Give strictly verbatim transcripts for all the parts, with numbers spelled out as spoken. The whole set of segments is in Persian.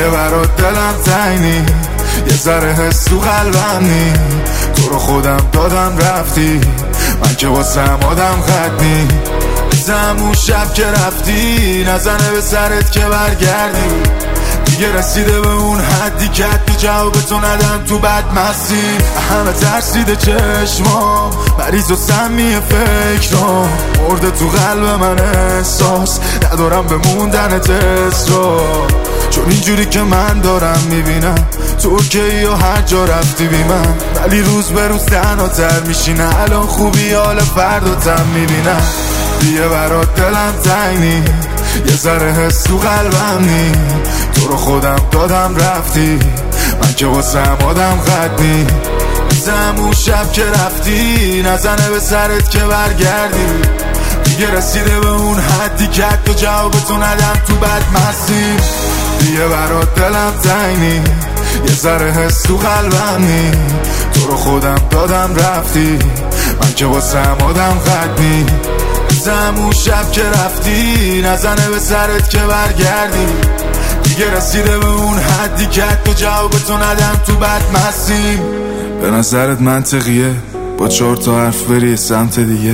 دیگه برات دلم تنگی، یه ذره حس تو قلبم نی، تو رو خودم دادم رفتی، من که واسم آدم ختمی. همون شب که رفتی نزنه به سرت که برگردی، دیگه رسیده به اون حدی که حتی جواب تو ندم تو بد مستی. همه ترسیده چشمام، مریض و سمی فکرام، مرده تو قلب من احساس، ندارم به موندنت اصرار، چون اینجوری که من دارم میبینم تو اوکی و هر جا رفتی بی من، ولی روز به روز تنها تر میشینه، الان خوبی حال فرداتم میبینم. دیگه برات دلم تنگی، یه ذره حس تو قلبم نی، تو رو خودم دادم رفتی، من که واسم آدم ختمی. همون شب که رفتی نزنه به سرت که برگردی، دیگه رسیده به اون حدی که حتی جواب تو ندم تو بد مستی. دیگه برات دلم تنگی، یه ذره حس تو قلبم نی، تو رو خودم دادم رفتی، من که واسم آدم ختمی. همون شب که رفتی نزنه به سرت که برگردی، دیگه رسیده به اون حدی که حتی جواب تو ندم تو بد مستی. به نظرت منطقیه با چهار تا حرف بری سمت دیگه؟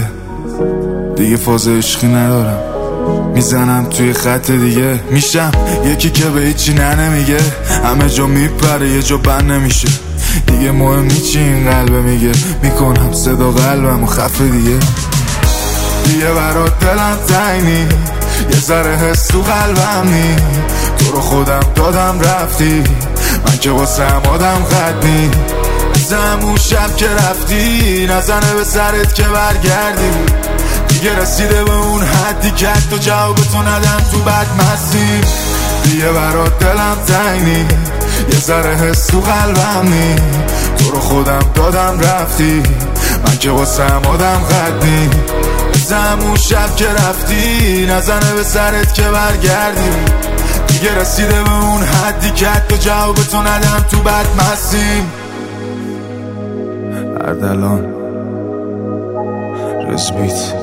دیگه فاز عشقی ندارم، میزنم توی خط دیگه، میشم یکی که به هیچی نه نمیگه، همه جا میپره یه جا بند نمیشه، دیگه مهم نیچی این قلبه میگه، میکنم صدا قلبم و خفه دیگه. دیگه برات دلم تنگی، یه ذره حس تو قلبم نی، تو رو خودم دادم رفتی، من که واسم آدم ختمی. همون شب که رفتی نزنه به سرت که برگردی، دیگه رسیده به اون حدی که حتی جواب تو ندم تو بد مستی. دیگه برات دلم تنگی، یه ذره حس تو قلبم نی، تو رو خودم دادم رفتی، من که واسم آدم ختمی. همون شب که رفتی نزنه به سرت که برگردی، دیگه رسیده به اون حدی که حتی جواب تو ندم تو بد مستی. اردلان رزبیت